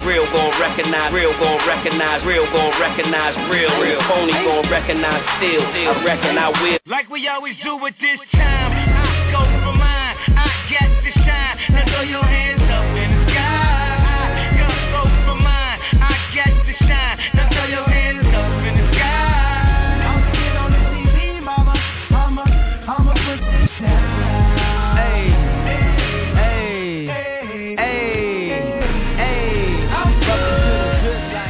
Real gon' recognize, real gon' recognize, real gon' recognize, real. Phony gon' recognize still. I reckon I will. Like we always do at this time, I go for mine. I got to shine. Now throw your hands up in the sky. I go for mine. I got to shine. Now throw your hands up in the sky. I'm seeing on the TV, mama. I'ma put this down. Hey, hey, hey, hey. Welcome to the good life.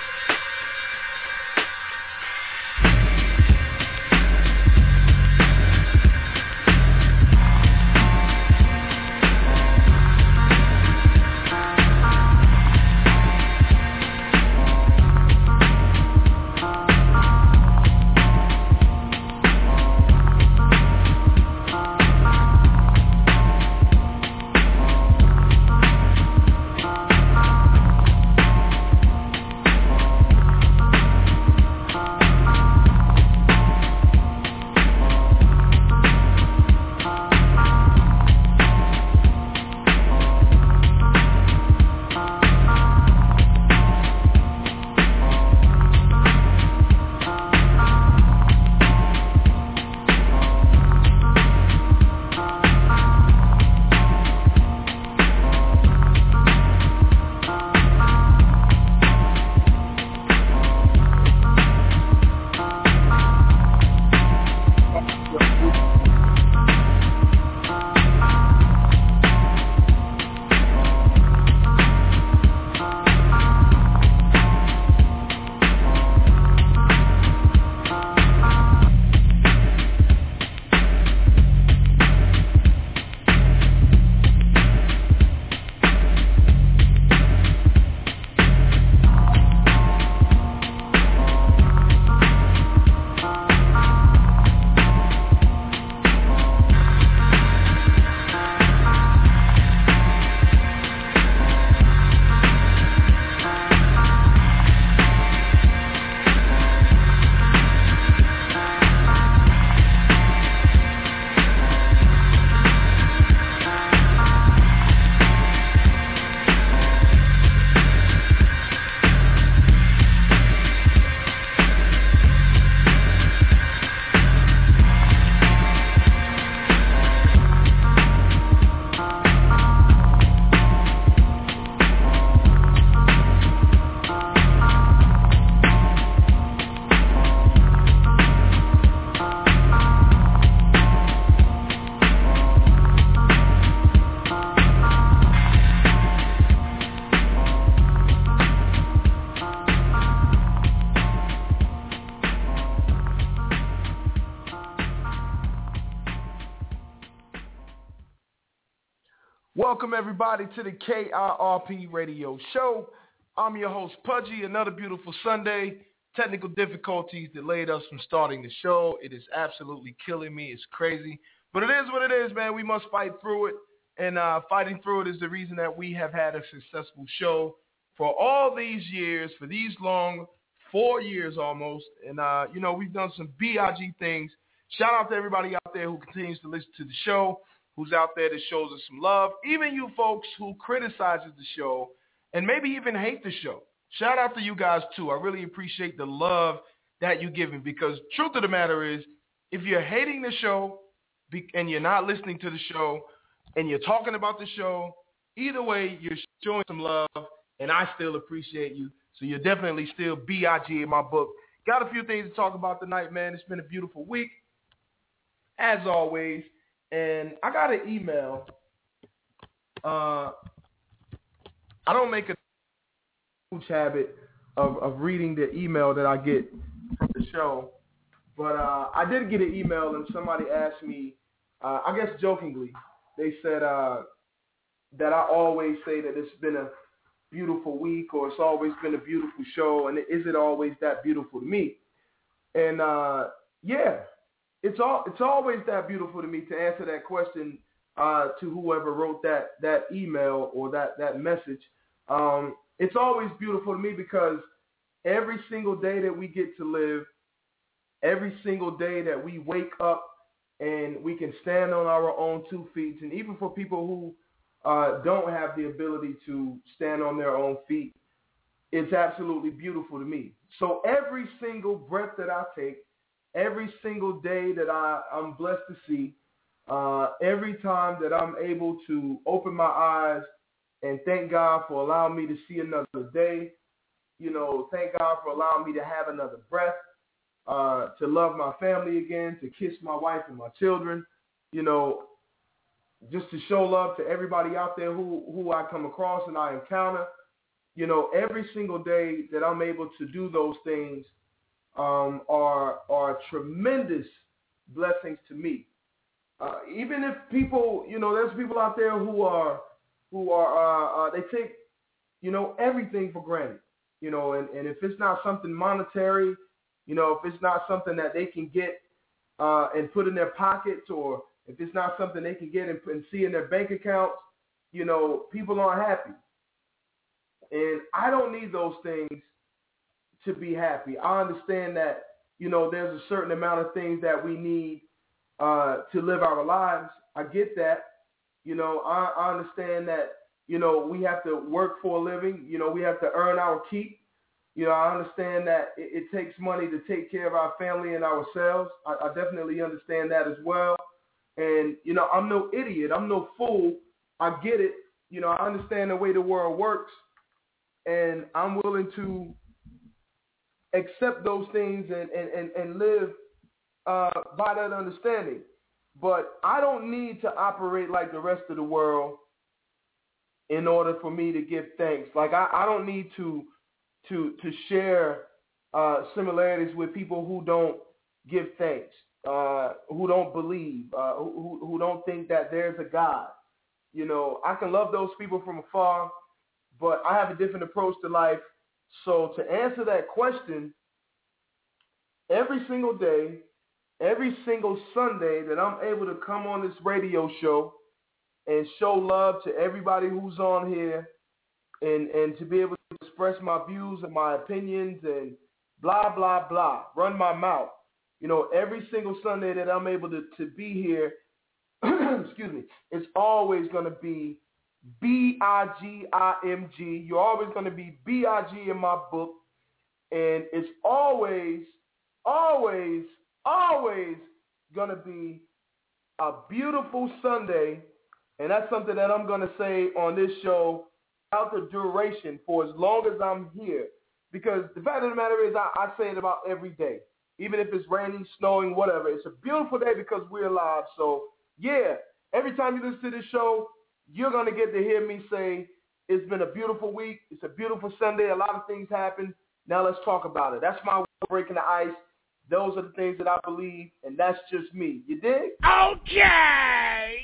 Welcome everybody to the KIRP Radio Show. I'm your host Pudgy. Another beautiful Sunday. Technical difficulties delayed us from starting the show. It is absolutely killing me. It's crazy. But it is what it is, man. We must fight through it. And fighting through it is the reason that we have had a successful show for all these years, for these long 4 years almost. And, we've done some BIG things. Shout out to everybody out there who continues to listen to the show, who's out there that shows us some love. Even you folks who criticizes the show and maybe even hate the show. Shout out to you guys, too. I really appreciate the love that you're giving because truth of the matter is if you're hating the show and you're not listening to the show and you're talking about the show, either way, you're showing some love, and I still appreciate you. So you're definitely still BIG in my book. Got a few things to talk about tonight, man. It's been a beautiful week, as always. And I got an email. I don't make a huge habit of reading the email that I get from the show. But I did get an email, and somebody asked me, I guess jokingly, they said that I always say that it's been a beautiful week or it's always been a beautiful show, and is it always that beautiful to me? And, yeah, it's always that beautiful to me to answer that question to whoever wrote that email or that message. It's always beautiful to me because every single day that we get to live, every single day that we wake up and we can stand on our own 2 feet, and even for people who don't have the ability to stand on their own feet, it's absolutely beautiful to me. So every single breath that I take, every single day that I'm blessed to see, every time that I'm able to open my eyes and thank God for allowing me to see another day, thank God for allowing me to have another breath, to love my family again, to kiss my wife and my children, just to show love to everybody out there who I come across and I encounter. Every single day that I'm able to do those things are tremendous blessings to me. Even if people, there's people out there who are they take, everything for granted, and if it's not something monetary, if it's not something that they can get and put in their pockets, or if it's not something they can get and see in their bank accounts, people aren't happy. And I don't need those things to be happy. I understand that, there's a certain amount of things that we need to live our lives. I get that. I understand that, we have to work for a living. We have to earn our keep. I understand that it takes money to take care of our family and ourselves. I definitely understand that as well. And, I'm no idiot. I'm no fool. I get it. I understand the way the world works. And I'm willing to accept those things and live by that understanding. But I don't need to operate like the rest of the world in order for me to give thanks. Like I don't need to share similarities with people who don't give thanks, who don't believe, who don't think that there's a God. I can love those people from afar, but I have a different approach to life. So to answer that question, every single day, every single Sunday that I'm able to come on this radio show and show love to everybody who's on here and to be able to express my views and my opinions and blah, blah, blah, run my mouth. Every single Sunday that I'm able to be here, excuse me, it's always going to be B-I-G-I-M-G. You're always going to be B-I-G in my book. And it's always, always, always going to be a beautiful Sunday. And that's something that I'm going to say on this show throughout the duration for as long as I'm here. Because the fact of the matter is I say it about every day. Even if it's raining, snowing, whatever. It's a beautiful day because we're alive. So, yeah, every time you listen to this show, you're going to get to hear me say, it's been a beautiful week. It's a beautiful Sunday. A lot of things happened. Now let's talk about it. That's my way of breaking the ice. Those are the things that I believe, and that's just me. You dig? Okay.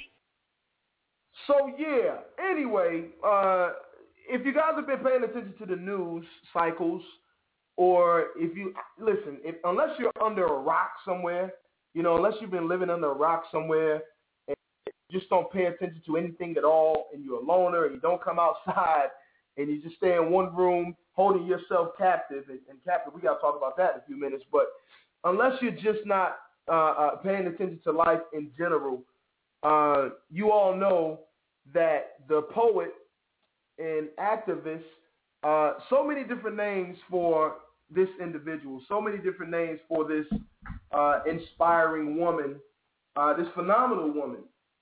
So, yeah. Anyway, if you guys have been paying attention to the news cycles, or if you, listen, unless you're under a rock somewhere, unless you've been living under a rock somewhere, just don't pay attention to anything at all, and you're a loner, and you don't come outside, and you just stay in one room holding yourself captive, and captive, we got to talk about that in a few minutes, but unless you're just not paying attention to life in general, you all know that the poet and activist, so many different names for this individual, so many different names for this inspiring woman, this phenomenal woman,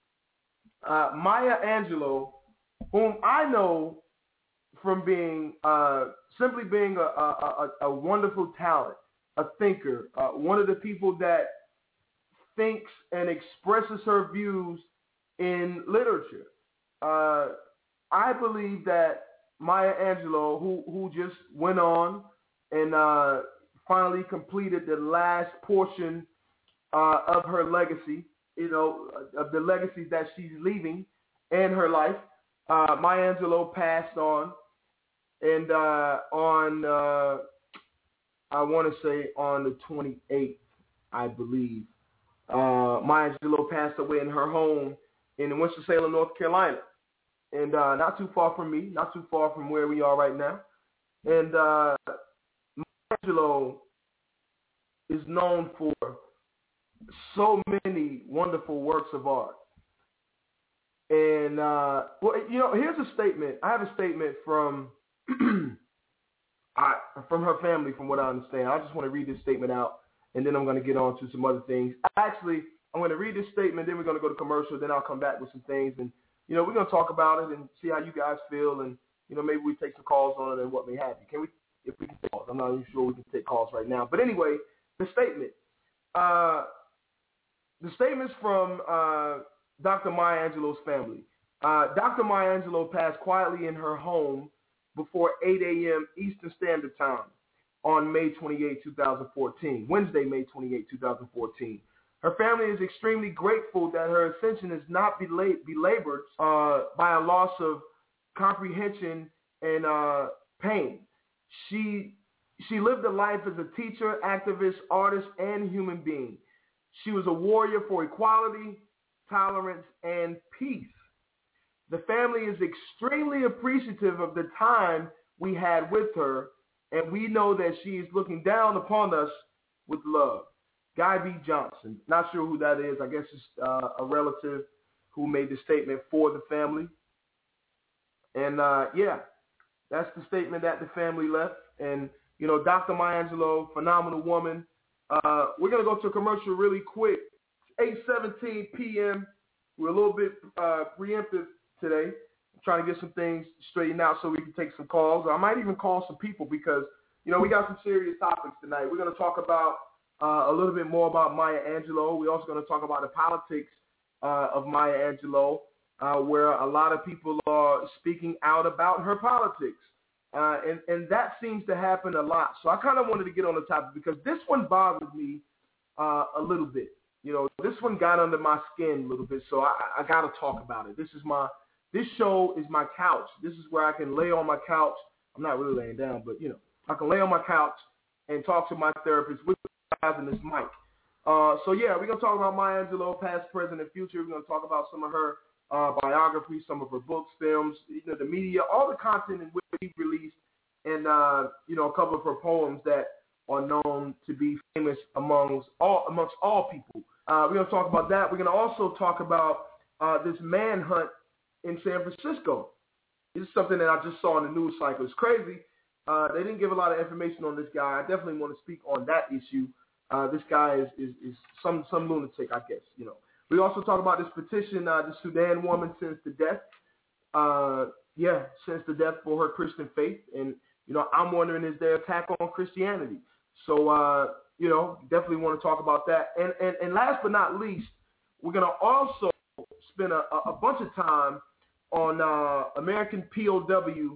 Maya Angelou, whom I know from being simply being a wonderful talent, a thinker, one of the people that thinks and expresses her views in literature. I believe that Maya Angelou, who just went on and finally completed the last portion of her legacy, of the legacy that she's leaving in her life. Maya Angelou passed on, and I want to say on the 28th, I believe, Maya Angelou passed away in her home in Winston-Salem, North Carolina, and not too far from me, not too far from where we are right now. And Maya Angelou is known for so many wonderful works of art. And, here's a statement. I have a statement from from her family, from what I understand. I just want to read this statement out, and then I'm going to get on to some other things. Actually, I'm going to read this statement, then we're going to go to commercial, then I'll come back with some things, and we're going to talk about it and see how you guys feel, and maybe we take some calls on it and what may have you. If we can take calls? I'm not even sure we can take calls right now. But anyway, the statement. The statement's from Dr. Maya Angelou's family. Dr. Maya Angelou passed quietly in her home before 8 a.m. Eastern Standard Time on May 28, 2014, Wednesday, May 28, 2014. Her family is extremely grateful that her ascension is not belabored by a loss of comprehension and pain. She lived a life as a teacher, activist, artist, and human being. She was a warrior for equality, tolerance, and peace. The family is extremely appreciative of the time we had with her, and we know that she is looking down upon us with love. Guy B. Johnson. Not sure who that is. I guess it's a relative who made the statement for the family. And, that's the statement that the family left. And, Dr. Maya Angelou, phenomenal woman. We're going to go to a commercial really quick. It's 8:17 p.m. We're a little bit preemptive today. I'm trying to get some things straightened out so we can take some calls. I might even call some people because, we got some serious topics tonight. We're going to talk about a little bit more about Maya Angelou. We're also going to talk about the politics of Maya Angelou, where a lot of people are speaking out about her politics. And that seems to happen a lot. So I kind of wanted to get on the topic because this one bothered me a little bit. This one got under my skin a little bit, so I got to talk about it. This show is my couch. This is where I can lay on my couch. I'm not really laying down, but, I can lay on my couch and talk to my therapist with guys in this mic. We're going to talk about Maya Angelou, past, present, and future. We're going to talk about some of her biography, some of her books, films, the media, all the content in which she released, and a couple of her poems that are known to be famous amongst all people. We're going to talk about that. We're going to also talk about this manhunt in San Francisco. This is something that I just saw in the news cycle. It's crazy. They didn't give a lot of information on this guy. I definitely want to speak on that issue. This guy is some lunatic, I guess. We also talk about this petition, the Sudan woman sentenced to death. Sentenced to death for her Christian faith. And, I'm wondering, is there an attack on Christianity? So, definitely want to talk about that. And last but not least, we're going to also spend a bunch of time on American POW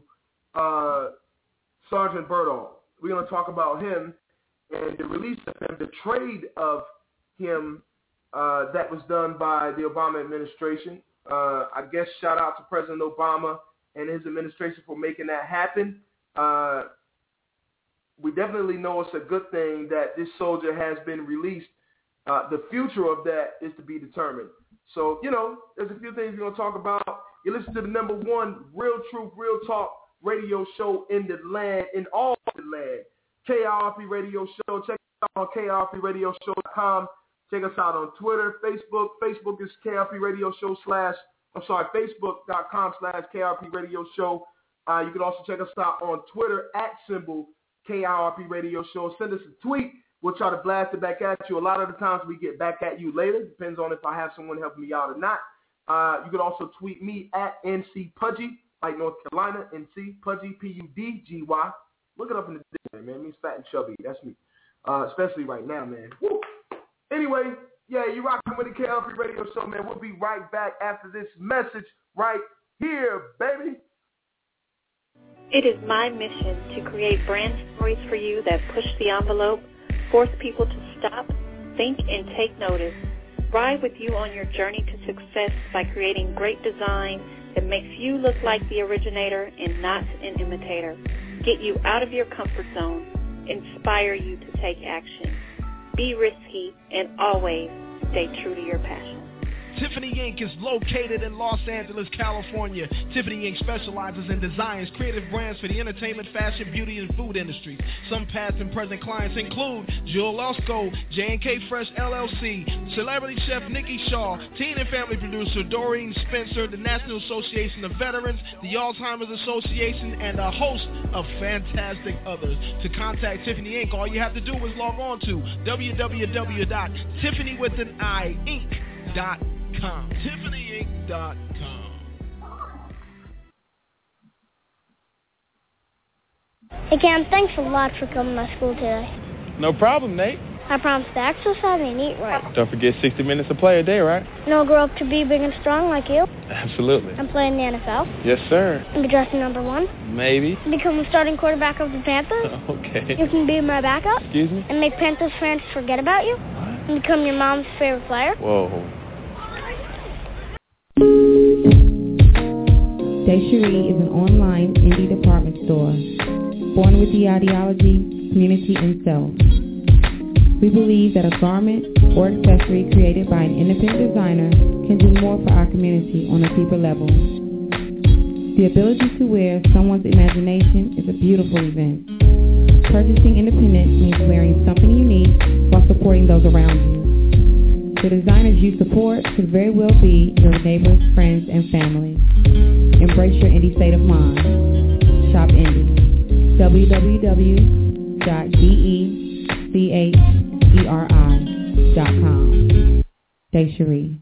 Sergeant Berdahl. We're going to talk about him and the release of him, the trade of him that was done by the Obama administration. I guess shout out to President Obama and his administration for making that happen. We definitely know it's a good thing that this soldier has been released. The future of that is to be determined. So, there's a few things we're going to talk about. You listen to the number one Real Truth, Real Talk radio show in the land, in all the land. KIRP Radio Show. Check us out on KIRPRadioshow.com. Check us out on Twitter, Facebook. Facebook is KIRP Radio Show Facebook.com/KIRP Radio Show. You can also check us out on Twitter @ KIRP Radio Show. Send us a tweet. We'll try to blast it back at you. A lot of the times we get back at you later. Depends on if I have someone helping me out or not. You can also tweet me @ NC Pudgy, like North Carolina, NC Pudgy, PUDGY. Look it up in the dictionary, man. It means fat and chubby. That's me. Especially right now, man. Woo. Anyway, you're rocking with the KIRP Radio Show, man. We'll be right back after this message right here, baby. It is my mission to create brand stories for you that push the envelope, force people to stop, think, and take notice. Ride with you on your journey to success by creating great design that makes you look like the originator and not an imitator. Get you out of your comfort zone. Inspire you to take action. Be risky and always stay true to your passion. Tiffany Inc. is located in Los Angeles, California. Tiffany Inc. specializes in designs, creative brands for the entertainment, fashion, beauty, and food industries. Some past and present clients include Jill Lusco, J&K Fresh LLC, celebrity chef Nikki Shaw, teen and family producer Doreen Spencer, the National Association of Veterans, the Alzheimer's Association, and a host of fantastic others. To contact Tiffany Inc., all you have to do is log on to www.tiffanyWithAnI.com. TiffanyInc.com. Hey Cam, thanks a lot for coming to school today. No problem, Nate. I promise to exercise and eat right. Don't forget 60 minutes of play a day, right? And I'll grow up to be big and strong like you. Absolutely. And play in the NFL. Yes, sir. And be drafted number 1. Maybe. Become the starting quarterback of the Panthers. Okay. You can be my backup. Excuse me? And make Panthers fans forget about you. What? And become your mom's favorite player. Whoa. Desherie is an online indie department store, born with the ideology, community, and self. We believe that a garment or accessory created by an independent designer can do more for our community on a deeper level. The ability to wear someone's imagination is a beautiful event. Purchasing independent means wearing something unique while supporting those around you. The designers you support could very well be your neighbors, friends, and family. Embrace your indie state of mind. Shop indie. www.DECHERI.com. Desherie.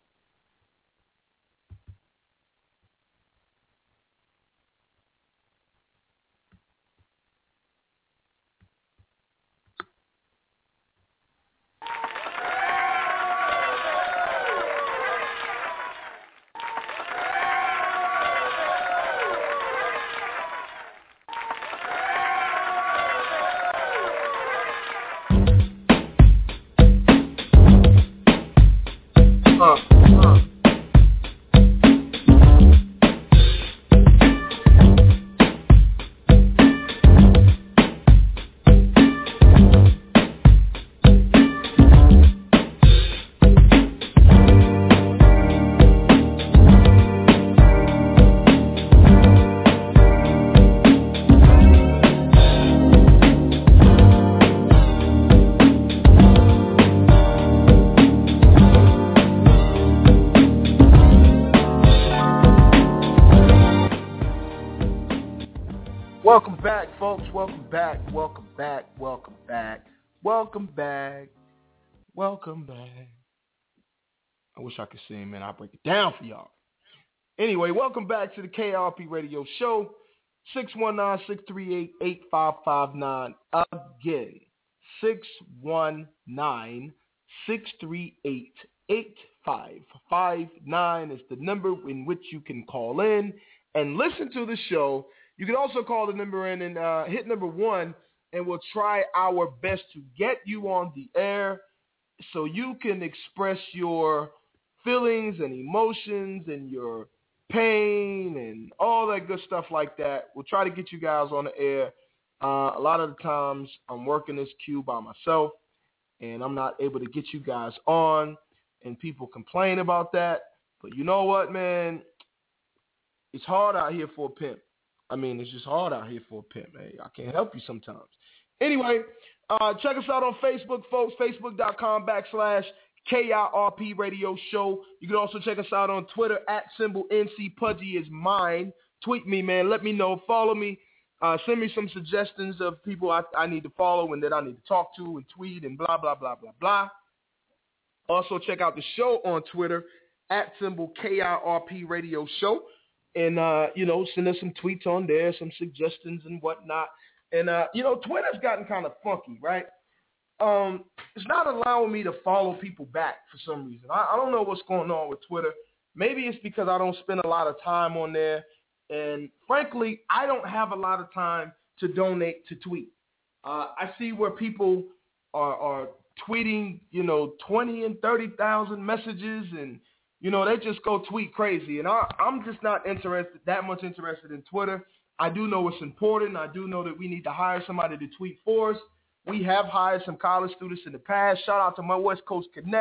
Welcome back, folks. Welcome back. Welcome back. Welcome back. Welcome back. Welcome back. I wish I could sing, man. I'll break it down for y'all. Anyway, welcome back to the KRP Radio Show. 619-638-8559. Again, 619-638-8559 is the number in which you can call in and listen to the show. You can also call the number in and hit number 1, and we'll try our best to get you on the air so you can express your feelings and emotions and your pain and all that good stuff like that. We'll try to get you guys on the air. A lot of the times I'm working this queue by myself, and I'm not able to get you guys on, and people complain about that. But you know what, man? It's hard out here for a pimp. I mean, it's just hard out here for a pimp, man. I can't help you sometimes. Anyway, check us out on Facebook, folks, facebook.com/KIRP Radio Show. You can also check us out on Twitter @NC is mine. Tweet me, man. Let me know. Follow me. Send me some suggestions of people I need to follow and that I need to talk to and tweet and blah, blah, blah, blah, blah. Also, check out the show on Twitter @KIRP Radio Show. And, send us some tweets on there, some suggestions and whatnot. And, Twitter's gotten kind of funky, right? It's not allowing me to follow people back for some reason. I don't know what's going on with Twitter. Maybe it's because I don't spend a lot of time on there. And, frankly, I don't have a lot of time to donate to tweet. I see where people are tweeting, 20 and 30,000 messages and, they just go tweet crazy. And I'm just not that much interested in Twitter. I do know it's important. I do know that we need to hire somebody to tweet for us. We have hired some college students in the past. Shout out to my West Coast Connect.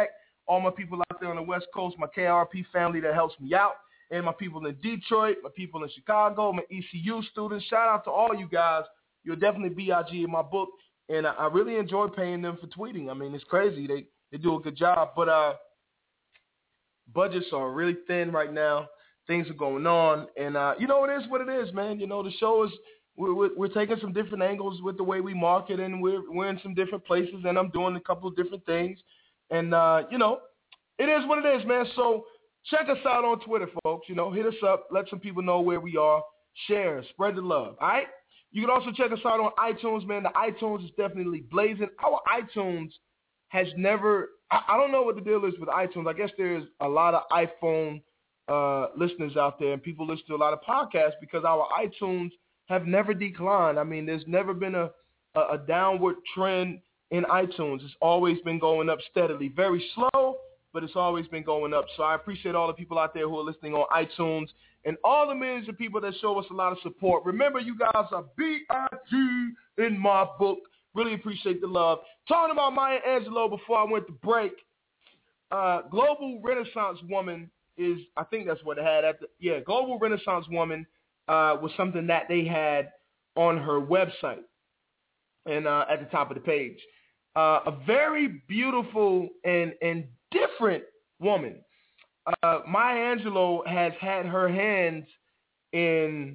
all my people out there on the West Coast, my KRP family that helps me out, and my people in Detroit, my people in Chicago, my ECU students. Shout out to all you guys. You're definitely BIG in my book, and I really enjoy paying them for tweeting. I mean, it's crazy. They do a good job, but budgets are really thin right now. Things are going on, and it is what it is, man. The show is we're taking some different angles with the way we market, and we're in some different places, and I'm doing a couple of different things, and it is what it is, man. So check us out on Twitter, folks. Hit us up, let some people know where we are, share, spread the love. All right. You can also check us out on iTunes, man. The iTunes is definitely blazing. Our iTunes has never. I don't know what the deal is with iTunes. I guess there's a lot of iPhone listeners out there, and people listen to a lot of podcasts because our iTunes have never declined. I mean, there's never been a downward trend in iTunes. It's always been going up steadily. Very slow, but it's always been going up. So I appreciate all the people out there who are listening on iTunes and all the millions of people that show us a lot of support. Remember, you guys are BIG in my book. Really appreciate the love. Talking about Maya Angelou before I went to break, Global Renaissance Woman is, I think that's what it had. Global Renaissance Woman was something that they had on her website and at the top of the page. A very beautiful and different woman. Maya Angelou has had her hands in,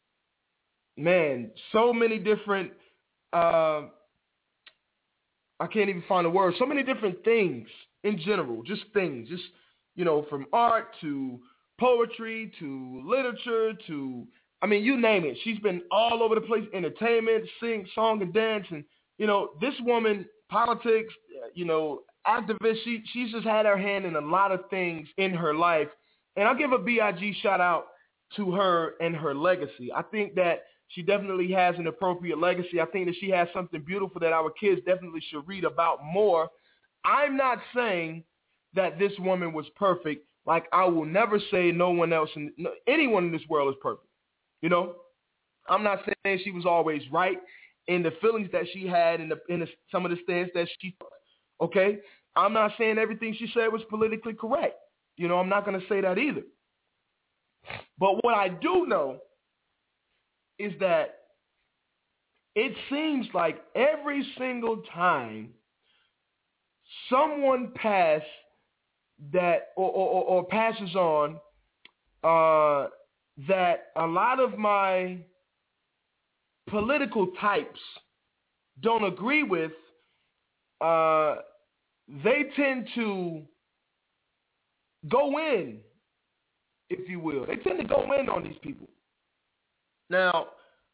so many different, I can't even find a word, so many different things in general, just things, from art to poetry to literature to, you name it. She's been all over the place, entertainment, song and dance. And, this woman, politics, activist, she's just had her hand in a lot of things in her life. And I'll give a BIG shout out to her and her legacy. I think that she definitely has an appropriate legacy. I think that she has something beautiful that our kids definitely should read about more. I'm not saying that this woman was perfect. Like, I will never say anyone in this world is perfect. I'm not saying she was always right in the feelings that she had in some of the stands that she took. Okay? I'm not saying everything she said was politically correct. I'm not going to say that either. But what I do know is that it seems like every single time someone passes on that a lot of my political types don't agree with, they tend to go in, if you will. They tend to go in on these people. Now,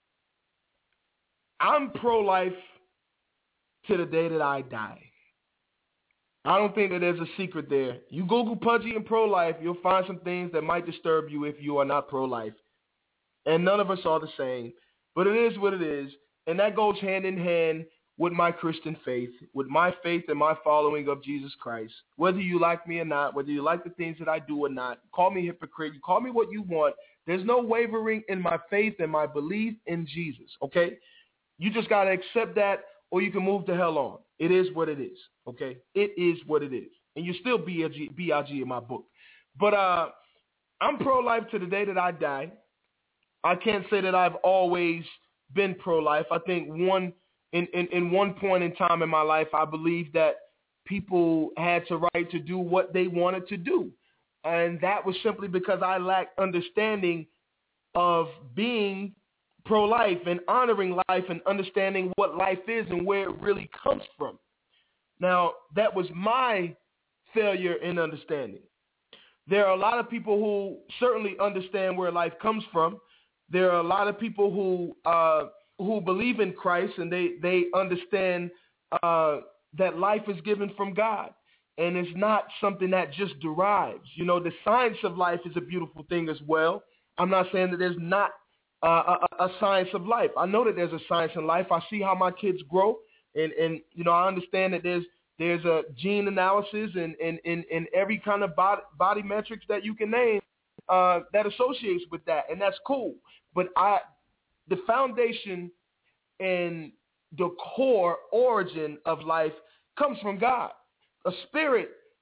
I'm pro-life to the day that I die. I don't think that there's a secret there. You Google Pudgy and pro-life, you'll find some things that might disturb you if you are not pro-life. And none of us are the same. But it is what it is. And that goes hand in hand with my Christian faith, with my faith and my following of Jesus Christ. Whether you like me or not, whether you like the things that I do or not, call me hypocrite, you call me what you want. There's no wavering in my faith and my belief in Jesus, okay? You just got to accept that, or you can move the hell on. It is what it is, okay? It is what it is. And you still BIG in my book. But I'm pro-life to the day that I die. I can't say that I've always been pro-life. I think in one point in time in my life, I believed that people had the right to do what they wanted to do. And that was simply because I lacked understanding of being pro-life and honoring life and understanding what life is and where it really comes from. Now, that was my failure in understanding. There are a lot of people who certainly understand where life comes from. There are a lot of people who believe in Christ and they understand that life is given from God. And it's not something that just derives. The science of life is a beautiful thing as well. I'm not saying that there's not a science of life. I know that there's a science in life. I see how my kids grow, and I understand that there's a gene analysis and every kind of body metrics that you can name that associates with that, and that's cool. But the foundation and the core origin of life comes from God. A spirit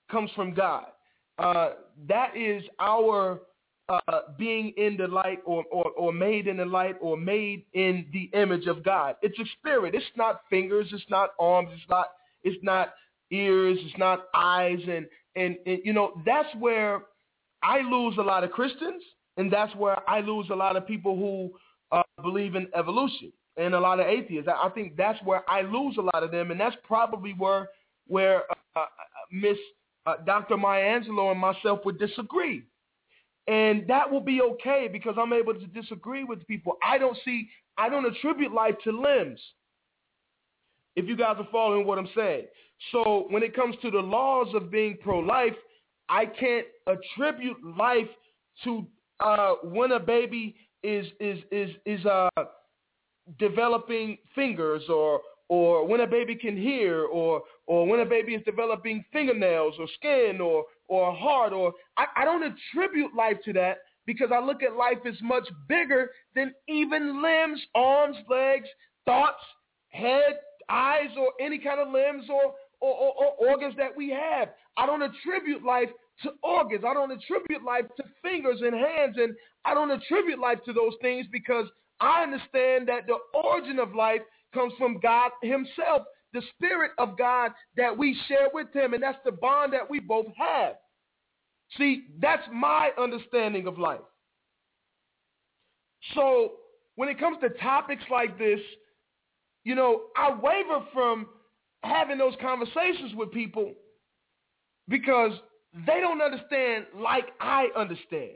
comes from God. That is our being in the light or made in the light or made in the image of God. It's a spirit. It's not fingers. It's not arms. It's not ears. It's not eyes. And you know, that's where I lose a lot of Christians, and that's where I lose a lot of people who believe in evolution and a lot of atheists. I think that's where I lose a lot of them, and that's probably where Miss Dr. Maya Angelou and myself would disagree. And that will be okay because I'm able to disagree with people. I don't attribute life to limbs, if you guys are following what I'm saying. So when it comes to the laws of being pro-life, I can't attribute life to when a baby is developing fingers or when a baby can hear or when a baby is developing fingernails or skin or a heart. I don't attribute life to that because I look at life as much bigger than even limbs, arms, legs, thoughts, head, eyes, or any kind of limbs or organs that we have. I don't attribute life to organs. I don't attribute life to fingers and hands, and I don't attribute life to those things because I understand that the origin of life comes from God himself, the Spirit of God that we share with him, and that's the bond that we both have. See, that's my understanding of life. So when it comes to topics like this, you know, I waver from having those conversations with people because they don't understand like I understand.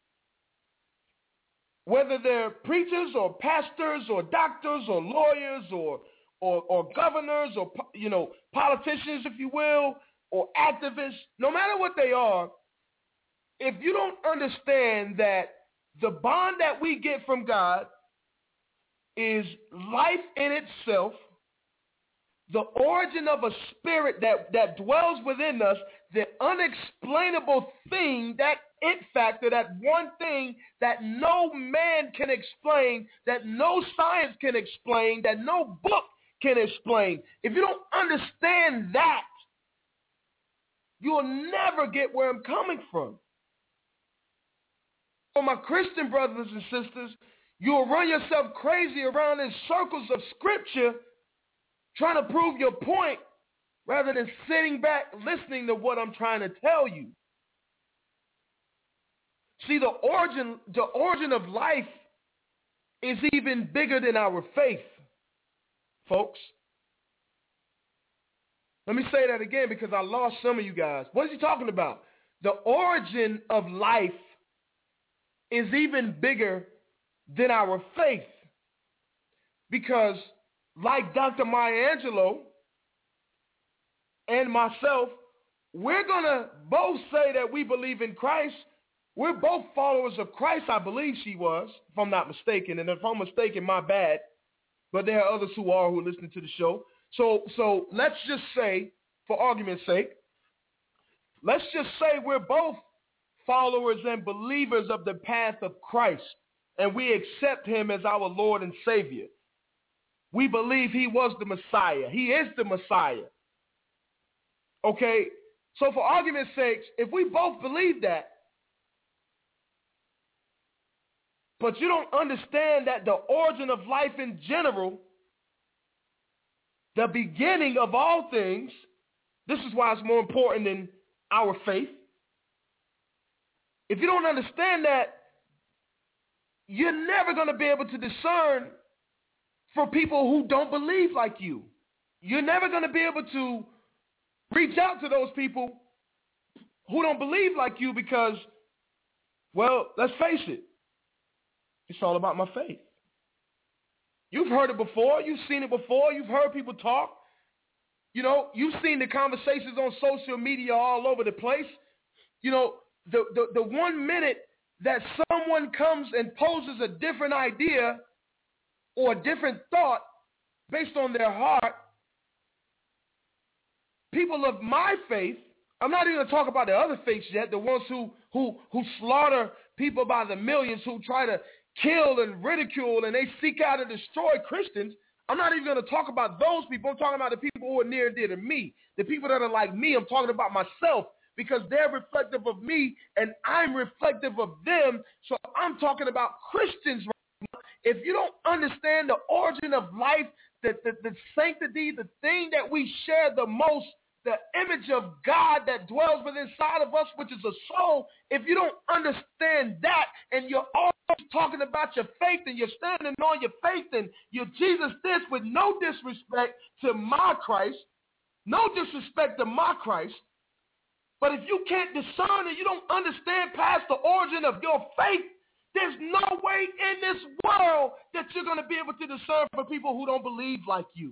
Whether they're preachers or pastors or doctors or lawyers or governors or, you know, politicians, if you will, or activists, no matter what they are, if you don't understand that the bond that we get from God is life in itself, the origin of a spirit that dwells within us, the unexplainable thing, that it factor, that one thing that no man can explain, that no science can explain, that no book can explain. If you don't understand that, you'll never get where I'm coming from. For my Christian brothers and sisters, you'll run yourself crazy around in circles of scripture trying to prove your point rather than sitting back listening to what I'm trying to tell you. See, the origin of life is even bigger than our faith, folks. Let me say that again because I lost some of you guys. What is he talking about? The origin of life is even bigger than our faith because like Dr. Maya Angelou and myself, we're going to both say that we believe in Christ. We're both followers of Christ, I believe she was, if I'm not mistaken. And if I'm mistaken, my bad. But there are others who are who listen to the show. So let's just say, for argument's sake, let's just say we're both followers and believers of the path of Christ. And we accept him as our Lord and Savior. We believe he was the Messiah. He is the Messiah. Okay? So for argument's sake, if we both believe that, but you don't understand that the origin of life in general, the beginning of all things, this is why it's more important than our faith. If you don't understand that, you're never going to be able to discern for people who don't believe like you. You're never going to be able to reach out to those people who don't believe like you because, well, let's face it. It's all about my faith. You've heard it before. You've seen it before. You've heard people talk. You know, you've seen the conversations on social media all over the place. You know, the 1 minute that someone comes and poses a different idea or a different thought based on their heart, people of my faith, I'm not even going to talk about the other faiths yet, the ones who slaughter people by the millions, who try to kill and ridicule and they seek out and destroy Christians. I'm not even going to talk about those people. I'm talking about the people who are near and dear to me, the people that are like me. I'm talking about myself. because they're reflective of me and I'm reflective of them. So I'm talking about Christians right now. If you don't understand the origin of life, the sanctity, the thing that we share the most, the image of God that dwells within inside of us, which is a soul, if you don't understand that and you're always talking about your faith and you're standing on your faith and you're Jesus this with no disrespect to my Christ, no disrespect to my Christ, but if you can't discern and you don't understand past the origin of your faith, there's no way in this world that you're going to be able to discern for people who don't believe like you.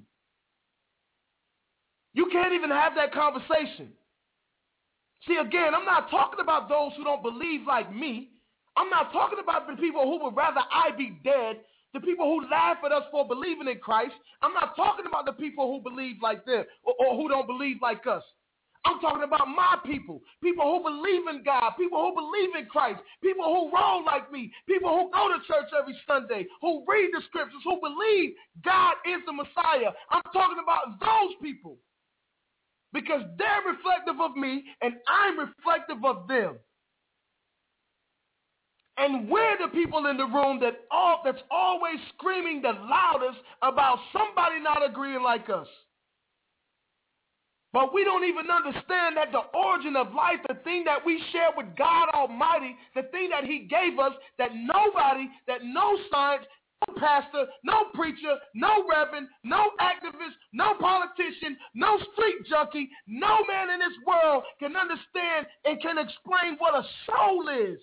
You can't even have that conversation. See, again, I'm not talking about those who don't believe like me. I'm not talking about the people who would rather I be dead, the people who laugh at us for believing in Christ. I'm not talking about the people who believe like them or who don't believe like us. I'm talking about my people, people who believe in God, people who believe in Christ, people who roll like me, people who go to church every Sunday, who read the scriptures, who believe God is the Messiah. I'm talking about those people because they're reflective of me and I'm reflective of them. And we're the people in the room that's always screaming the loudest about somebody not agreeing like us. But we don't even understand that the origin of life, the thing that we share with God Almighty, the thing that he gave us, that nobody, that no science, no pastor, no preacher, no reverend, no activist, no politician, no street junkie, no man in this world can understand and can explain what a soul is.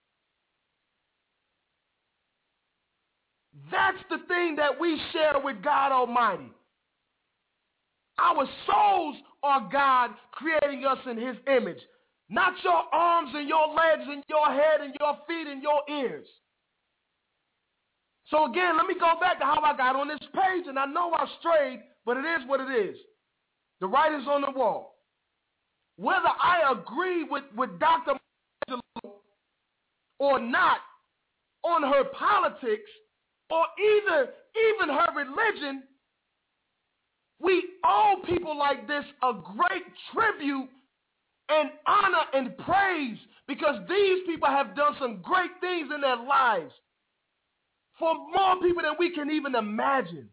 That's the thing that we share with God Almighty. Our souls are God creating us in his image, not your arms and your legs and your head and your feet and your ears. So again, let me go back to how I got on this page, and I know I strayed, but it is what it is. The writing's on the wall. Whether I agree with Dr. or not on her politics or even her religion, we owe people like this a great tribute and honor and praise because these people have done some great things in their lives for more people than we can even imagine.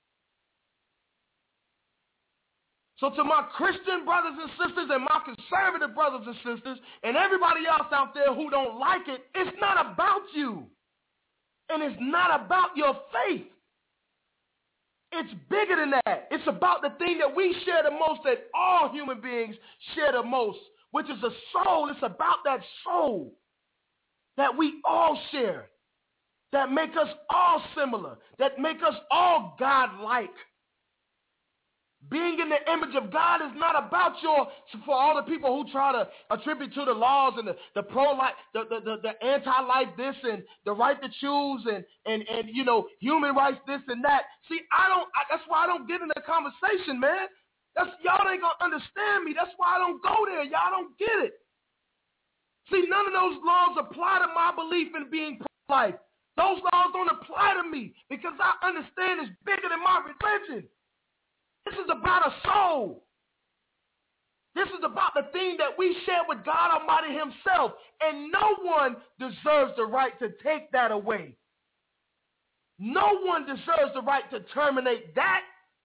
So to my Christian brothers and sisters and my conservative brothers and sisters and everybody else out there who don't like it, it's not about you. And it's not about your faith. It's bigger than that. It's about the thing that we share the most, that all human beings share the most, which is a soul. It's about that soul that we all share, that make us all similar, that make us all God-like. Being in the image of God is not about for all the people who try to attribute to the laws and the pro-life, the anti-life this and the right to choose and you know, human rights this and that. See, that's why I don't get in the conversation, man. Y'all ain't gonna understand me. That's why I don't go there. Y'all don't get it. See, none of those laws apply to my belief in being pro-life. Those laws don't apply to me because I understand it's bigger than my religion. This is about a soul. This is about the thing that we share with God Almighty himself. And no one deserves the right to take that away. No one deserves the right to terminate that.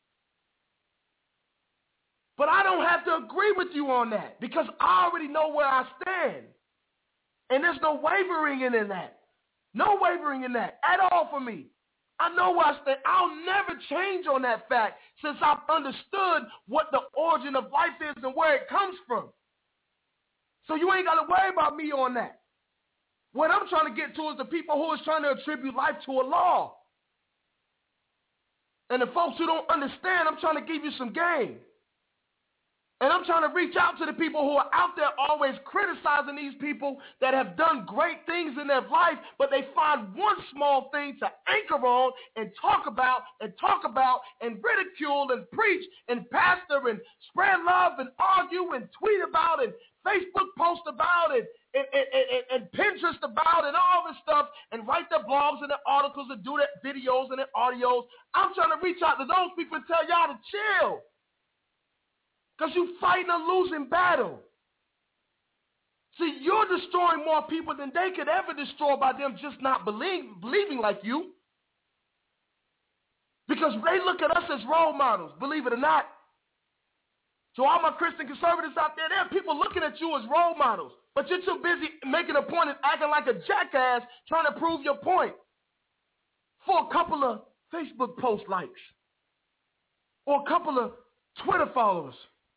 But I don't have to agree with you on that because I already know where I stand. And there's no wavering in that. No wavering in that at all for me. I know where I stand. I'll never change on that fact since I've understood what the origin of life is and where it comes from. So you ain't got to worry about me on that. What I'm trying to get to is the people who is trying to attribute life to a law. And the folks who don't understand, I'm trying to give you some game. And I'm trying to reach out to the people who are out there always criticizing these people that have done great things in their life, but they find one small thing to anchor on and talk about and ridicule and preach and pastor and spread love and argue and tweet about and Facebook post about it and Pinterest about and all this stuff and write their blogs and their articles and do their videos and their audios. I'm trying to reach out to those people and tell y'all to chill. Because you're fighting a losing battle. See, you're destroying more people than they could ever destroy by them just not believing like you. Because they look at us as role models, believe it or not. So all my Christian conservatives out there, there are people looking at you as role models. But you're too busy making a point and acting like a jackass trying to prove your point for a couple of Facebook post likes or a couple of Twitter followers.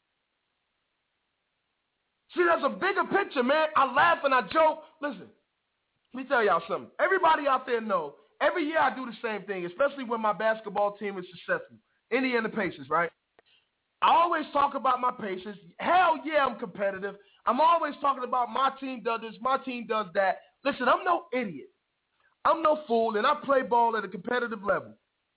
See, there's a bigger picture, man. I laugh and I joke. Listen, let me tell y'all something. Everybody out there know, every year I do the same thing, especially when my basketball team is successful. Indiana Pacers, right? I always talk about my Pacers. Hell yeah, I'm competitive. I'm always talking about my team does this, my team does that. Listen, I'm no idiot. I'm no fool, and I play ball at a competitive level.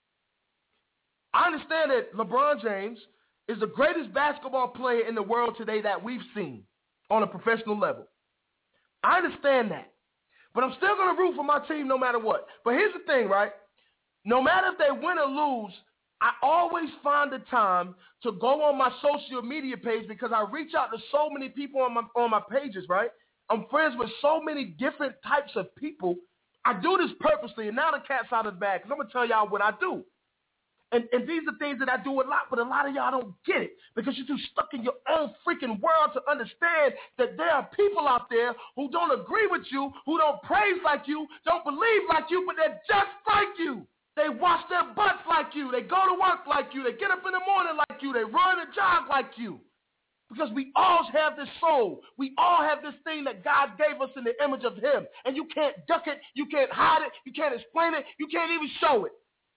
I understand that LeBron James is the greatest basketball player in the world today that we've seen on a professional level. I understand that. But I'm still going to root for my team no matter what. But here's the thing, right? No matter if they win or lose, I always find the time to go on my social media page because I reach out to so many people on my pages, right? I'm friends with so many different types of people. I do this purposely, and now the cat's out of the bag because I'm going to tell y'all what I do. And these are things that I do a lot, but a lot of y'all don't get it because you're too stuck in your own freaking world to understand that there are people out there who don't agree with you, who don't praise like you, don't believe like you, but they're just like you. They wash their butts like you. They go to work like you. They get up in the morning like you. They run and jog like you. Because we all have this soul. We all have this thing that God gave us in the image of him. And you can't duck it. You can't hide it. You can't explain it. You can't even show it.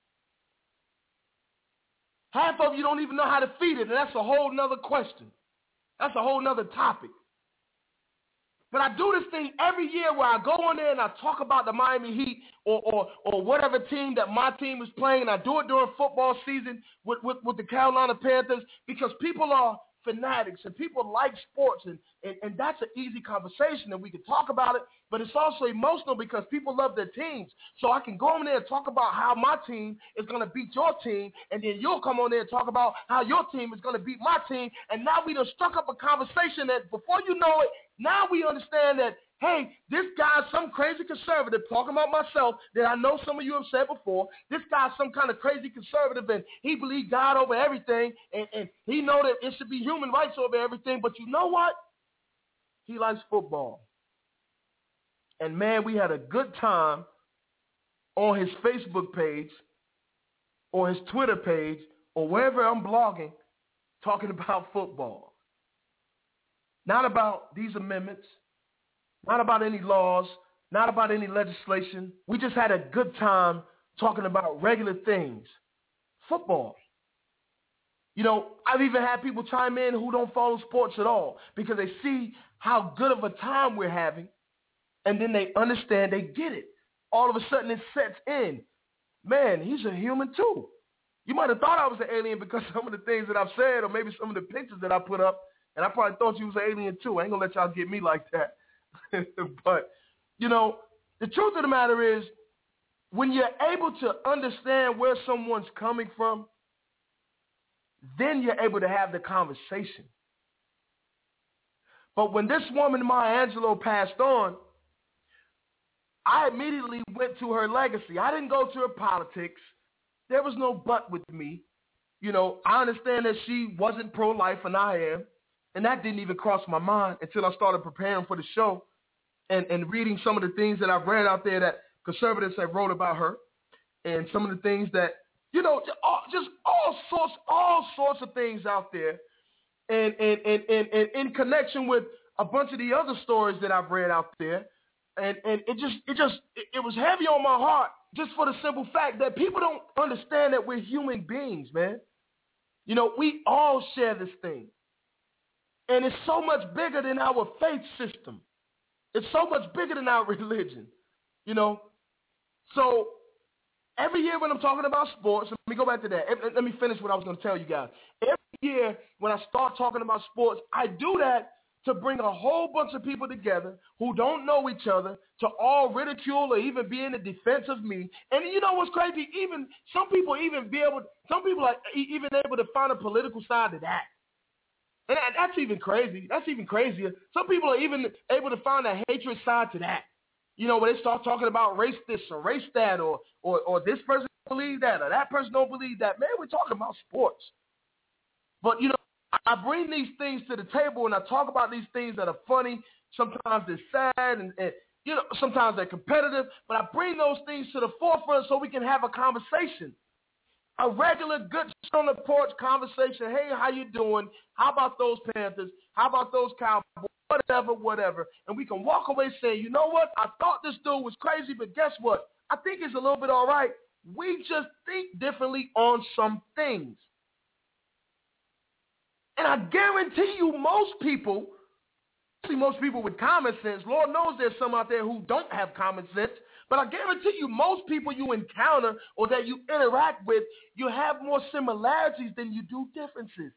Half of you don't even know how to feed it, and that's a whole nother question. That's a whole nother topic. But I do this thing every year where I go on there and I talk about the Miami Heat or whatever team that my team is playing. I do it during football season with the Carolina Panthers because people are fanatics and people like sports, and that's an easy conversation and we can talk about it, but it's also emotional because people love their teams. So I can go on there and talk about how my team is going to beat your team, and then you'll come on there and talk about how your team is going to beat my team, and now we done struck up a conversation that before you know it, now we understand that, hey, this guy's some crazy conservative, talking about myself, that I know some of you have said before. This guy's some kind of crazy conservative, and he believes God over everything, and he know that it should be human rights over everything. But you know what? He likes football. And, man, we had a good time on his Facebook page or his Twitter page or wherever I'm blogging talking about football. Not about these amendments. Not about any laws, not about any legislation. We just had a good time talking about regular things. Football. You know, I've even had people chime in who don't follow sports at all because they see how good of a time we're having, and then they understand, they get it. All of a sudden it sets in. Man, he's a human too. You might have thought I was an alien because some of the things that I've said or maybe some of the pictures that I put up, and I probably thought you was an alien too. I ain't going to let y'all get me like that. But, you know, the truth of the matter is when you're able to understand where someone's coming from, then you're able to have the conversation. But when this woman, Maya Angelou, passed on, I immediately went to her legacy. I didn't go to her politics. There was no but with me. You know, I understand that she wasn't pro-life and I am. And that didn't even cross my mind until I started preparing for the show and reading some of the things that I've read out there that conservatives have wrote about her and some of the things that, you know, just all sorts of things out there. And in connection with a bunch of the other stories that I've read out there. And it was heavy on my heart just for the simple fact that people don't understand that we're human beings, man. You know, we all share this thing. And it's so much bigger than our faith system. It's so much bigger than our religion, you know. So every year when I'm talking about sports, let me go back to that. Let me finish what I was going to tell you guys. Every year when I start talking about sports, I do that to bring a whole bunch of people together who don't know each other to all ridicule or even be in the defense of me. And you know what's crazy? Some people are even able to find a political side to that. And that's even crazy. That's even crazier. Some people are even able to find a hatred side to that. You know, when they start talking about race this or race that, or this person don't believe that, or that person don't believe that. Man, we're talking about sports. But, you know, I bring these things to the table and I talk about these things that are funny. Sometimes they're sad and you know, sometimes they're competitive. But I bring those things to the forefront so we can have a conversation. A regular good on the porch conversation. Hey, how you doing? How about those Panthers? How about those Cowboys? Whatever. And we can walk away saying, you know what? I thought this dude was crazy, but guess what? I think it's a little bit all right. We just think differently on some things. And I guarantee you most people with common sense, Lord knows there's some out there who don't have common sense, but I guarantee you most people you encounter or that you interact with, you have more similarities than you do differences.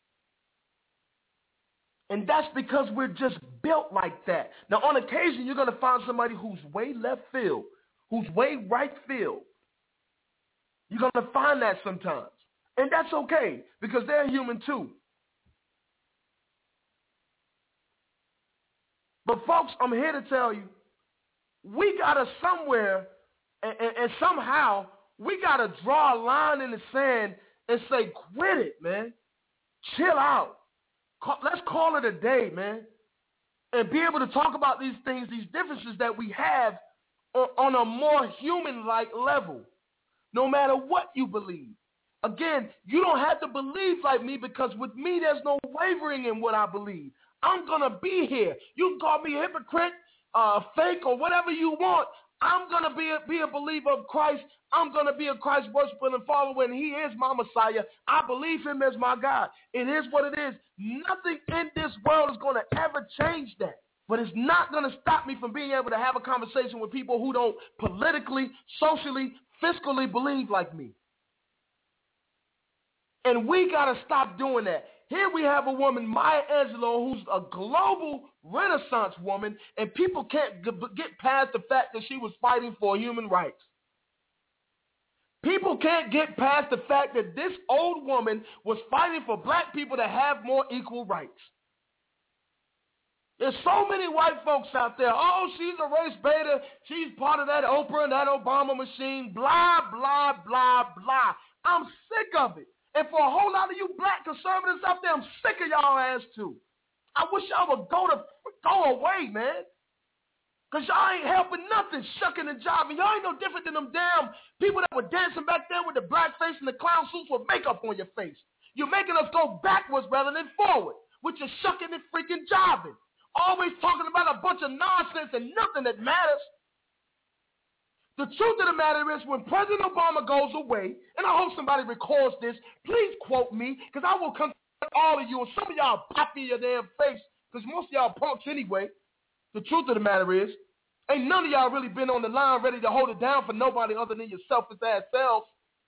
And that's because we're just built like that. Now, on occasion, you're going to find somebody who's way left field, who's way right field. You're going to find that sometimes. And that's okay because they're human too. But, folks, I'm here to tell you, we got to somewhere and somehow we got to draw a line in the sand and say, quit it, man. Chill out. Let's call it a day, man, and be able to talk about these things, these differences that we have on a more human-like level, no matter what you believe. Again, you don't have to believe like me because with me there's no wavering in what I believe. I'm going to be here. You can call me a hypocrite, fake, or whatever you want. I'm going to be a believer of Christ. I'm going to be a Christ worshiper and follower, and he is my Messiah. I believe him as my God. It is what it is. Nothing in this world is going to ever change that. But it's not going to stop me from being able to have a conversation with people who don't politically, socially, fiscally believe like me. And we got to stop doing that. Here we have a woman, Maya Angelou, who's a global Renaissance woman, and people can't get past the fact that she was fighting for human rights. People can't get past the fact that this old woman was fighting for black people to have more equal rights. There's so many white folks out there. Oh, she's a race beta. She's part of that Oprah and that Obama machine. Blah, blah, blah, blah. I'm sick of it. And for a whole lot of you black conservatives out there, I'm sick of y'all ass too. I wish y'all would go away, man. Because y'all ain't helping nothing, shucking and jiving. Y'all ain't no different than them damn people that were dancing back there with the blackface and the clown suits with makeup on your face. You're making us go backwards rather than forward with your shucking and freaking jiving. Always talking about a bunch of nonsense and nothing that matters. The truth of the matter is when President Obama goes away, and I hope somebody records this, please quote me, because I will come to all of you, and some of y'all pop in your damn face, because most of y'all punks anyway. The truth of the matter is, ain't none of y'all really been on the line ready to hold it down for nobody other than your selfish-ass selves.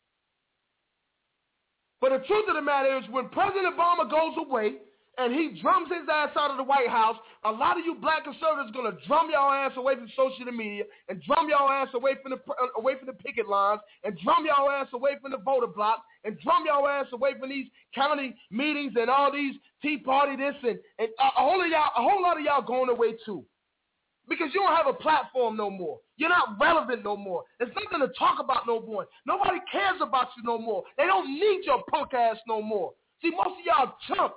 But the truth of the matter is when President Obama goes away, and he drums his ass out of the White House, a lot of you black conservatives are going to drum y'all ass away from social media and drum y'all ass away from the picket lines and drum y'all ass away from the voter block and drum y'all ass away from these county meetings and all these Tea Party this and a whole lot of y'all going away too. Because you don't have a platform no more. You're not relevant no more. There's nothing to talk about no more. Nobody cares about you no more. They don't need your punk ass no more. See, most of y'all chumps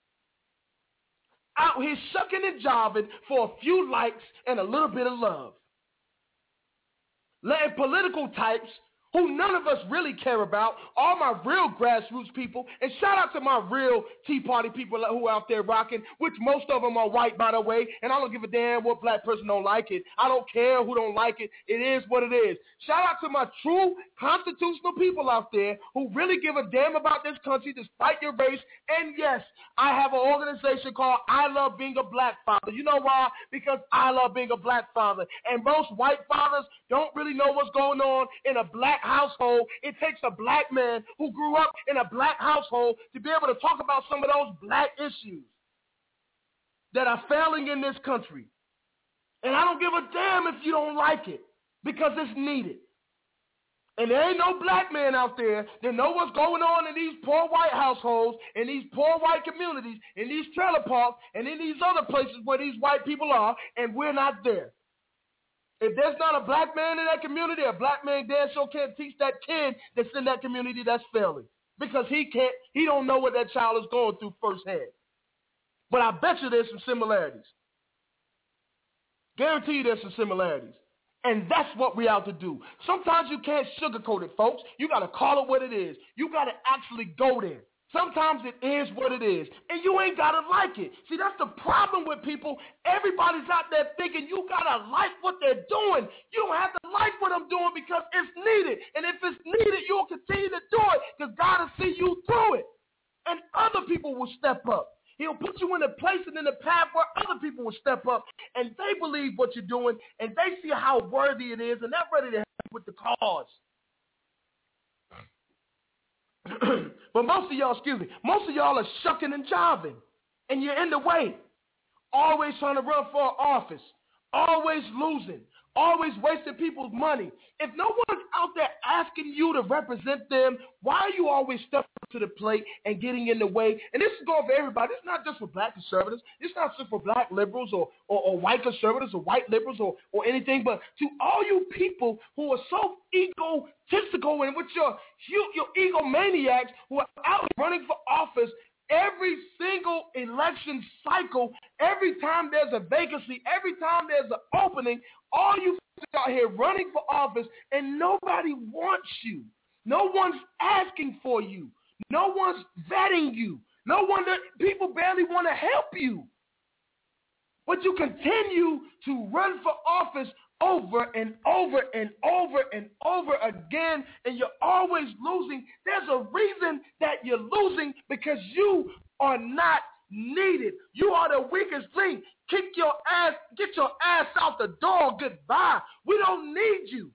out here shucking and jiving for a few likes and a little bit of love. Letting political types who none of us really care about, all my real grassroots people, and shout out to my real Tea Party people who are out there rocking, which most of them are white, by the way, and I don't give a damn what black person don't like it. I don't care who don't like it. It is what it is. Shout out to my true constitutional people out there who really give a damn about this country despite your race, and yes, I have an organization called I Love Being a Black Father. You know why? Because I love being a black father, and most white fathers don't really know what's going on in a black household. It takes a black man who grew up in a black household to be able to talk about some of those black issues that are failing in this country. And I don't give a damn if you don't like it because it's needed. and there ain't no black man out there that know what's going on in these poor white households, in these poor white communities, in these trailer parks, and in these other places where these white people are, and we're not there. If there's not a black man in that community, a black man damn sure can't teach that kid that's in that community that's failing. Because he don't know what that child is going through firsthand. But I bet you there's some similarities. Guarantee you there's some similarities. And that's what we out to do. Sometimes you can't sugarcoat it, folks. You got to call it what it is. You got to actually go there. Sometimes it is what it is. And you ain't got to like it. See, that's the problem with people. Everybody's out there thinking you got to like what they're doing. You don't have to like what I'm doing because it's needed. And if it's needed, you'll continue to do it because God will see you through it. And other people will step up. He'll put you in a place and in a path where other people will step up, and they believe what you're doing, and they see how worthy it is, and they're ready to help you with the cause. But most of y'all are shucking and jiving, and you're in the way, always trying to run for office, always losing, always wasting people's money. If no one's out there asking you to represent them, why are you always stepping to the plate and getting in the way? And this is going for everybody. It's not just for black conservatives. It's not just for black liberals or white conservatives or white liberals or anything, but to all you people who are so egotistical and with your egomaniacs who are out running for office every single election cycle, every time there's a vacancy, every time there's an opening, all you out here running for office and nobody wants you. No one's asking for you. No one's vetting you. People barely want to help you. But you continue to run for office over and over and over and over again, and you're always losing. There's a reason that you're losing because you are not needed. You are the weakest link. Get your ass out the door. Goodbye. We don't need you.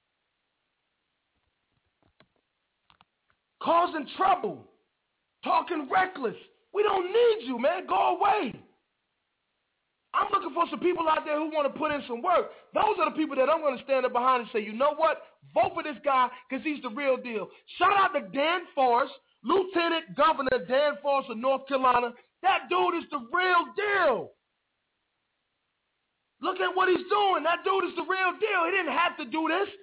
Causing trouble. Talking reckless. We don't need you, man. Go away. I'm looking for some people out there who want to put in some work. Those are the people that I'm going to stand up behind and say, you know what? Vote for this guy because he's the real deal. Shout out to Dan Forest, Lieutenant Governor Dan Forest of North Carolina. That dude is the real deal. Look at what he's doing. That dude is the real deal. He didn't have to do this.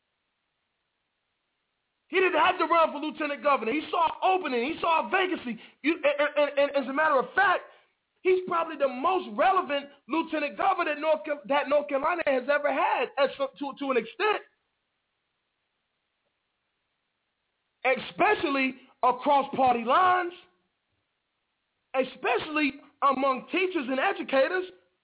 He didn't have to run for Lieutenant Governor. He saw an opening. He saw a vacancy. And as a matter of fact, he's probably the most relevant Lieutenant Governor that North Carolina has ever had to an extent. Especially across party lines. Especially among teachers and educators.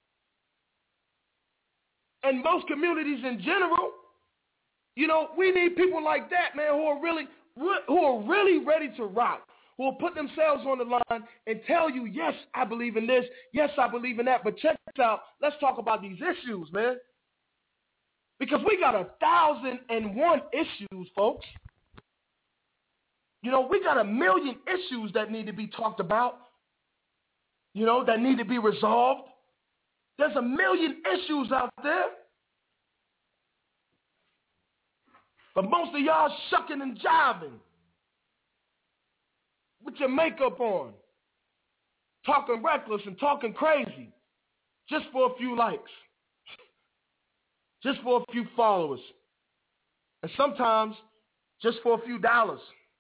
And most communities in general. You know, we need people like that, man, who are really ready to rock, who will put themselves on the line and tell you, yes, I believe in this, yes, I believe in that, but check this out. Let's talk about these issues, man. Because we got 1,001 issues, folks. You know, we got 1 million issues that need to be talked about, you know, that need to be resolved. There's 1 million issues out there. But most of y'all shucking and jiving with your makeup on, talking reckless and talking crazy just for a few likes, just for a few followers, and sometimes just for a few dollars.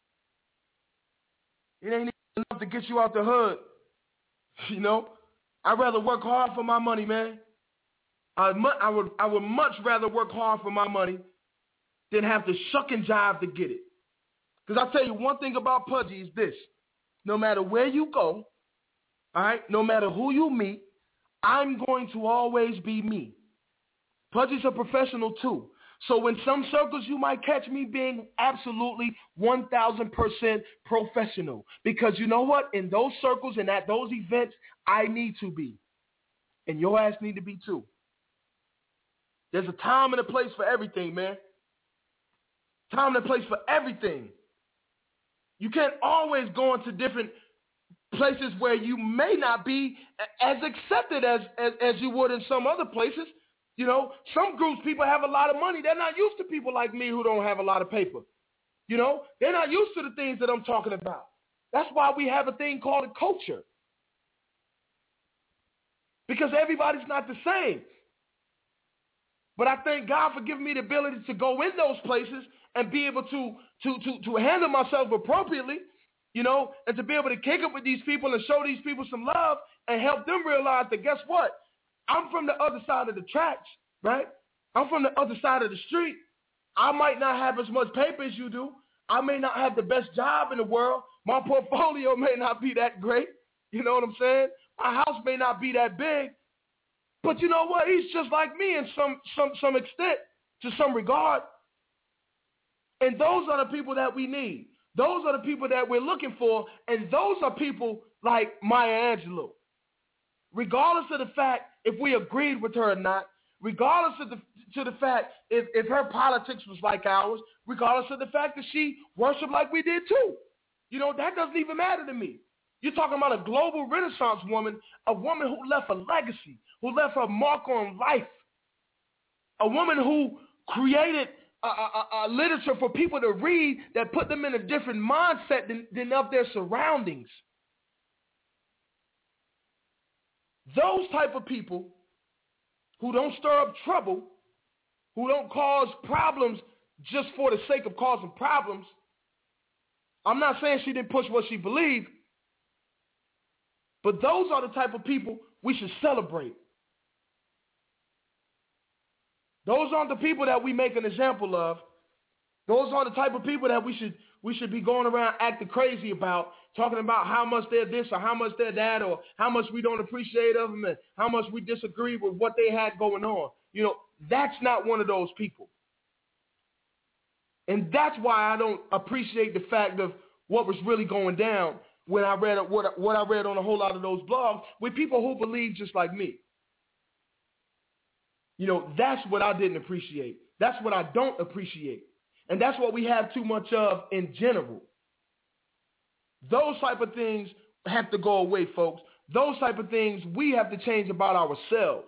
It ain't enough to get you out the hood. You know, I'd rather work hard for my money, man. I would much rather work hard for my money than have to shuck and jive to get it. Because I'll tell you one thing about Pudgy is this. No matter where you go, all right, no matter who you meet, I'm going to always be me. Pudgy's a professional too. So in some circles, you might catch me being absolutely 1,000% professional. Because you know what? In those circles and at those events, I need to be. And your ass need to be too. There's a time and a place for everything, man. Time and place for everything. You can't always go into different places where you may not be as accepted as you would in some other places. You know, some groups, people have a lot of money. They're not used to people like me who don't have a lot of paper. You know, they're not used to the things that I'm talking about. That's why we have a thing called a culture. Because everybody's not the same. But I thank God for giving me the ability to go in those places and be able to handle myself appropriately, you know, and to be able to kick up with these people and show these people some love and help them realize that, guess what? I'm from the other side of the tracks, right? I'm from the other side of the street. I might not have as much paper as you do. I may not have the best job in the world. My portfolio may not be that great. You know what I'm saying? My house may not be that big. But you know what? He's just like me in some extent, to some regard. And those are the people that we need. Those are the people that we're looking for. And those are people like Maya Angelou. Regardless of the fact if we agreed with her or not, regardless of the fact if her politics was like ours, regardless of the fact that she worshiped like we did too. You know, that doesn't even matter to me. You're talking about a global Renaissance woman, a woman who left a legacy, who left her mark on life, a woman who created a literature for people to read that put them in a different mindset than of their surroundings. Those type of people who don't stir up trouble, who don't cause problems just for the sake of causing problems. I'm not saying she didn't push what she believed, but those are the type of people we should celebrate. Those aren't the people that we make an example of. Those aren't the type of people that we should be going around acting crazy about, talking about how much they're this or how much they're that or how much we don't appreciate of them and how much we disagree with what they had going on. You know, that's not one of those people. And that's why I don't appreciate the fact of what was really going down when I read what I read on a whole lot of those blogs with people who believe just like me. You know, that's what I didn't appreciate. That's what I don't appreciate. And that's what we have too much of in general. Those type of things have to go away, folks. Those type of things we have to change about ourselves.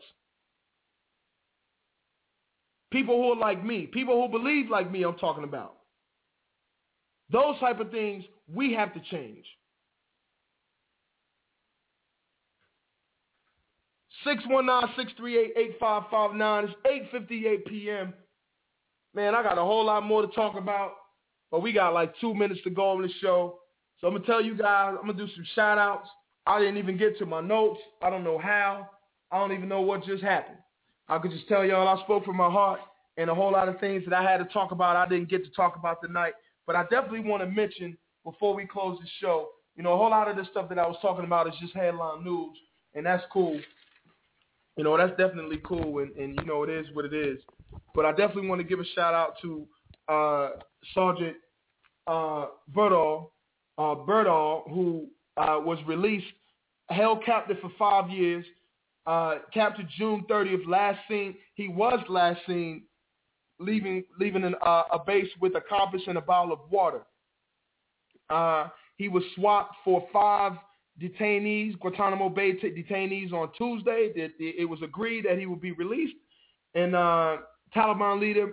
People who are like me, people who believe like me, I'm talking about. Those type of things we have to change. 619-638-8559. It's 8:58 p.m. Man, I got a whole lot more to talk about, but we got like 2 minutes to go on the show. So I'm going to tell you guys, I'm going to do some shout-outs. I didn't even get to my notes. I don't know how. I don't even know what just happened. I could just tell y'all I spoke from my heart, and a whole lot of things that I had to talk about I didn't get to talk about tonight. But I definitely want to mention, before we close the show, you know, a whole lot of this stuff that I was talking about is just headline news, and that's cool. You know, that's definitely cool, and you know, it is what it is. But I definitely want to give a shout-out to Sergeant Berdahl, who was released, held captive for 5 years, captured June 30th, he was last seen leaving a base with a compass and a bottle of water. He was swapped for 5 detainees, Guantanamo Bay detainees, on Tuesday. It was agreed that he would be released. And Taliban leader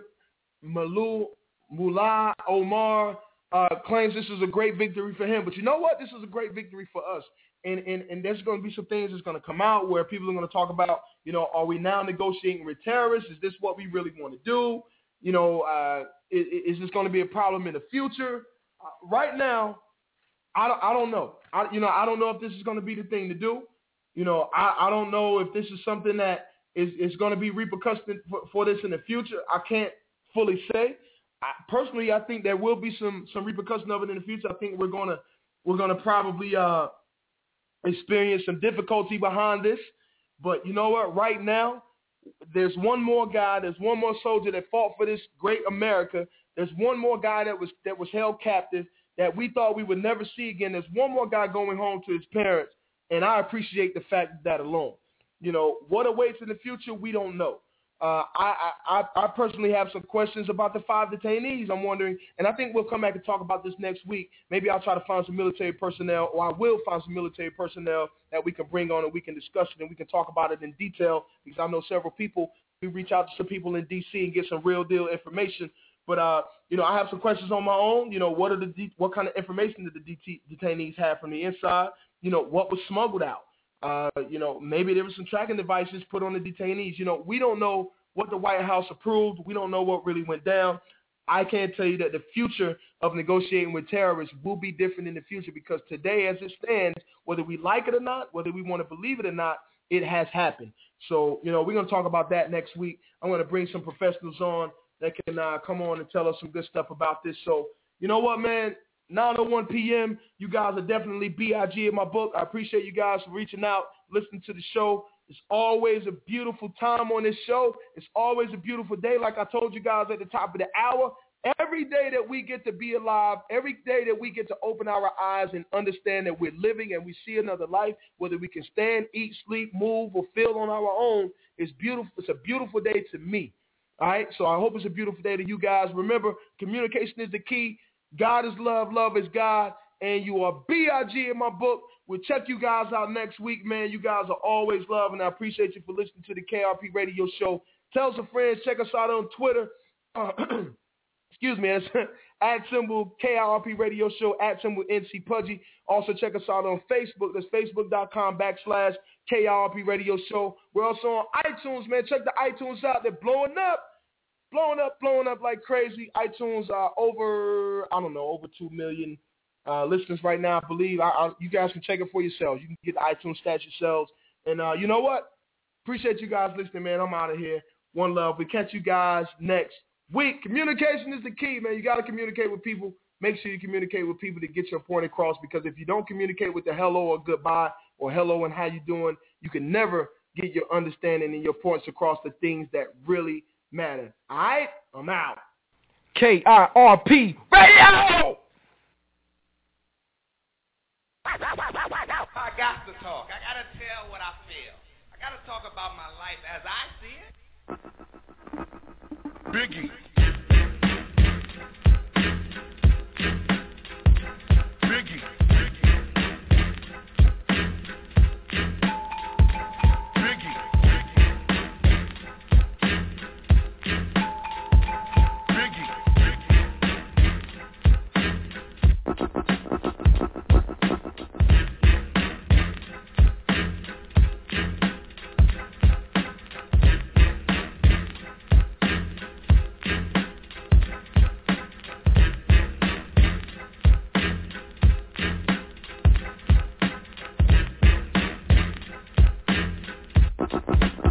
Mullah Omar claims this is a great victory for him. But you know what? This is a great victory for us. And there's going to be some things that's going to come out where people are going to talk about, you know, are we now negotiating with terrorists? Is this what we really want to do? You know, is this going to be a problem in the future? Right now, I don't know. I don't know if this is going to be the thing to do. You know, I don't know if this is something that is going to be repercussions for this in the future. I can't fully say. Personally, I think there will be some repercussions of it in the future. I think we're gonna probably experience some difficulty behind this. But you know what? Right now, there's one more guy. There's one more soldier that fought for this great America. There's one more guy that was held captive that we thought we would never see again. There's one more guy going home to his parents, and I appreciate the fact of that alone. You know, what awaits in the future, we don't know. I personally have some questions about the 5 detainees. I'm wondering, and I think we'll come back and talk about this next week. Maybe I'll try to find some military personnel, or I will find some military personnel that we can bring on and we can discuss it and we can talk about it in detail, because I know several people reach out to some people in D.C. and get some real deal information. But, I have some questions on my own. What kind of information did the detainees have from the inside? What was smuggled out? Maybe there were some tracking devices put on the detainees. We don't know what the White House approved. We don't know what really went down. I can tell you that the future of negotiating with terrorists will be different in the future, because today, as it stands, whether we like it or not, whether we want to believe it or not, it has happened. So, we're going to talk about that next week. I'm going to bring some professionals on that can come on and tell us some good stuff about this. So, you know what, man? 9:01 p.m. You guys are definitely BIG in my book. I appreciate you guys for reaching out, listening to the show. It's always a beautiful time on this show. It's always a beautiful day, like I told you guys at the top of the hour. Every day that we get to be alive, every day that we get to open our eyes and understand that we're living and we see another life, whether we can stand, eat, sleep, move, or feel on our own, it's beautiful. It's a beautiful day to me. All right, so I hope it's a beautiful day to you guys. Remember, communication is the key. God is love, love is God, and you are BIG in my book. We'll check you guys out next week, man. You guys are always loved, and I appreciate you for listening to the KRP Radio Show. Tell some friends. Check us out on Twitter. Excuse me, it's @ KRP Radio Show, @ NC Pudgy. Also check us out on Facebook. That's facebook.com/KRP Radio Show. We're also on iTunes, man. Check the iTunes out. They're blowing up like crazy. iTunes are over 2 million listeners right now, I believe. You guys can check it for yourselves. You can get the iTunes stats yourselves. And you know what? Appreciate you guys listening, man. I'm out of here. One love. We catch you guys next week. Communication is the key, man. You got to communicate with people. Make sure you communicate with people to get your point across, because if you don't communicate with the hello or goodbye or hello and how you doing, you can never get your understanding and your points across the things that really matter. All right? I'm out. KIRP Radio! I got to talk. I got to tell what I feel. I got to talk about my life as I see it. Biggie. Biggie. Biggie.